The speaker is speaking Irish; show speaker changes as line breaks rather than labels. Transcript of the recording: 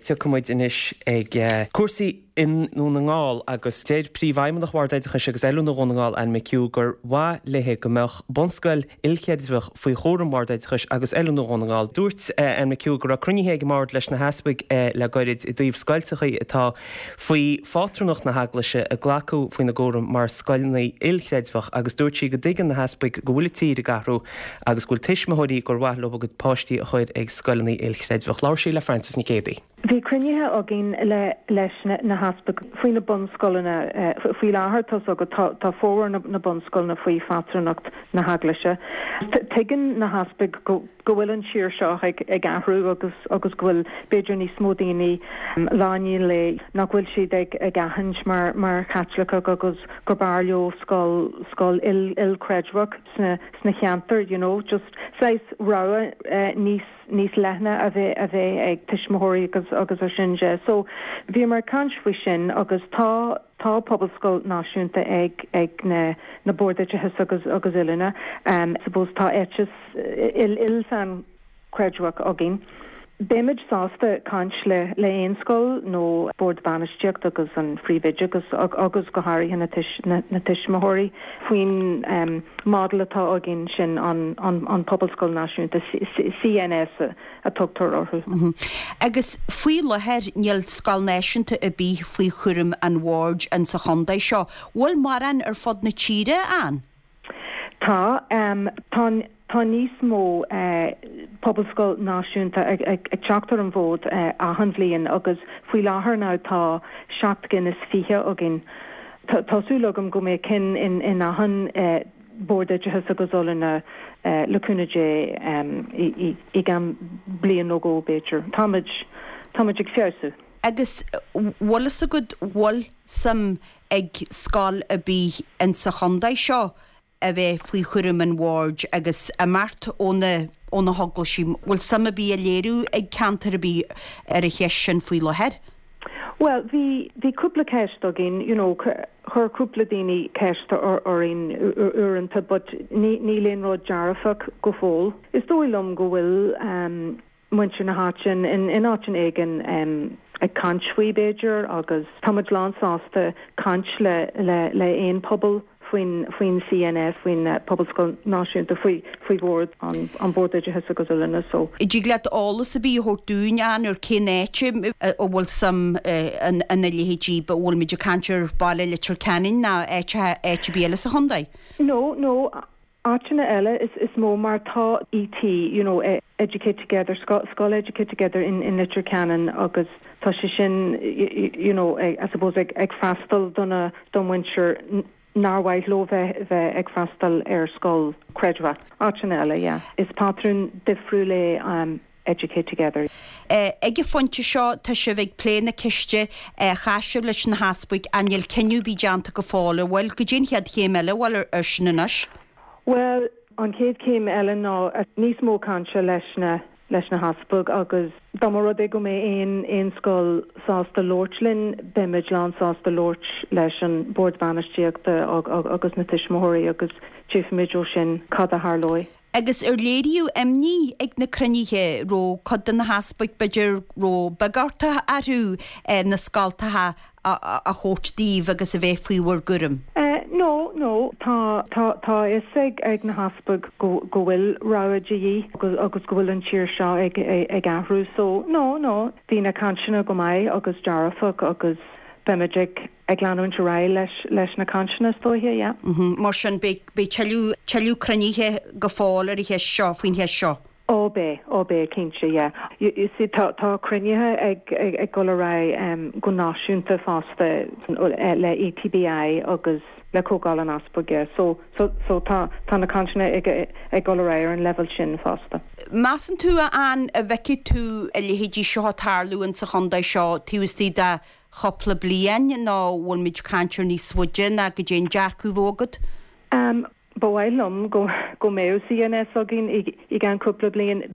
te cumid inis ag cuasaí in nó na ngáil agus téad príomhhaimime nach bhhardaid chu agus eú na gnáil an McCú gur bhá lethe go meach bonscoil ilcheadmhah faoi chóramhardaid chus agus eú na gnáil. Dúirt an McCú gur a crunithe go mar leis na haspaig le gairid i dtíobh scoiltechaí atá faoi fátrúnach na haglaise a ghlacu faoin na ggóram mar scoilnaí ilcheadmhah agus dúirt si go dtigan na haspaig go bhfuil tír a garú agus gúil tuismithirí gur bhaith go páistí a chuir ag scoilnaí ilcheadmhah. Láir sí le Francis Nicédi.
Bhí crunithe a gin leis na haspa faoin na bunscoilna faoi láthairtas agad tá fór na bunscoilna faoi fatrúnacht na haglaise. Tuigeann na haspa go bhfuil an siar seo ag ahrú agus bhfuil beidir ní smódaoine láinín le nach bhfuil siad ag ahans mar catlacha agus go barleo scoil il-creidmhach sna cheantar, just sais rá níos lethna a bheith ag tuismóirí agus a sinse. So bhí mar cansfuoi sin agus tá pobalscoil náisiúnta ag na bordaithe agus ilina. Suppose tá éitis il san creidmhach agin. Béimiid sásta cans le éon scoil nó bord banisteocht agus an phríomhide agus go háirithe na tuismóirí faoin model atá agin sin an pobalscoil náisiúnta CNS a tugtar orthu.
Agus faoi leheir níl scoil náisiúnta a bí faoi chuirim an ward an sa chondaid seo. Bhfuil mar an ar fod na tíre an? Tá níos mó pobalscoil náisiúnta ag teachtar an bhód a handlíonn agus faoi láthair ná tá 7 is fiche agin. Tásúlagam go mé cin in ahan bordaithe agus olna lecunaide i gan blian ógó béidir. Táid ag fiosú. Agus bhlas a go bhil sam ag scáil a bí an sa chondaid seo a bheith faoi chuirim an ward agus a mart óna hagla sí bhfuil sam a bí a léirú ag cantar a bí ar a cheis sin faoi leheir?
Well, hí cúpla ceist agin, chur cúpla daoine ceista orin uaireanta, but ní léon rud dearafach go fóil. Is dóilm go bhfuil muintir na háin in áitin éigen ag cansfuoi béidir agus táid lán sásta cans le éon pobal faoin CNF faoin pobalscoil náisiúnta faoi bhórd an bordaithe agus ilina. So
Dí glad álas a bí hortúin an ar cénéite ó bhfuil sam an LHG ba bhfuil meidir cantir bailile litir canin na éite bíala sa chondaid?
No, áitina eile is mó mar tá ET, Educate Together, School Educate Together in litir canin agus tá sé sin, I suppose ag freastal don winter náhaid lo bheith ag freastal ar scoil creidmhach. Áitina eile, yeah. Is patrún difriúla Educate Together.
Ag fonte seo tá si bheith pléna ciste chaisiú leis na haspaig aniel ceniu bí deanta go fála, bhfuil go dtíon chead chéim eile bhfuil ar sin inis?
Well, an céad céim eile ná níos mó canse leis na haspaig agus dámara go mé éon scoil sásta Lortlin, Bimid lán sásta Lort leis an bord banisteochta agus na tuismóirí agus tíomhmid sin cad a Harlói.
Agus léiriú imní ag na crunithe ró cad na haspaig beidir ró bagarta arú na scaltathe a chótdíh agus a bheith faoihuiir gurim.
No, tá is ag na haspaig go bhfuil ráidí agus go bhfuil an tíir seo ag ahrú. So no, hí na cansinna go maiid agus dearafach agus bemaidig ag leanúint rá leis na cansinna tóthe, yeah.
Mar sin be teú crunithe go fáil ar i heis seo faoin heis seo.
Ó bé cinse, yeah. You see, tá crunithe ag go rá go náisiúnta fásta le ETBI agus le cógáil an aspaige. So tá na cansinna ag go rá ar an level sin fásta.
Masan tú an a bheici tú a léhéidí seo tárlú an sa chondaid seo túistí de chopla blian ná bhfuil mid cantir ní sfuide na go dén dearcú bhógad?
Bhhailm go méú CNS agin i gan cúpla blian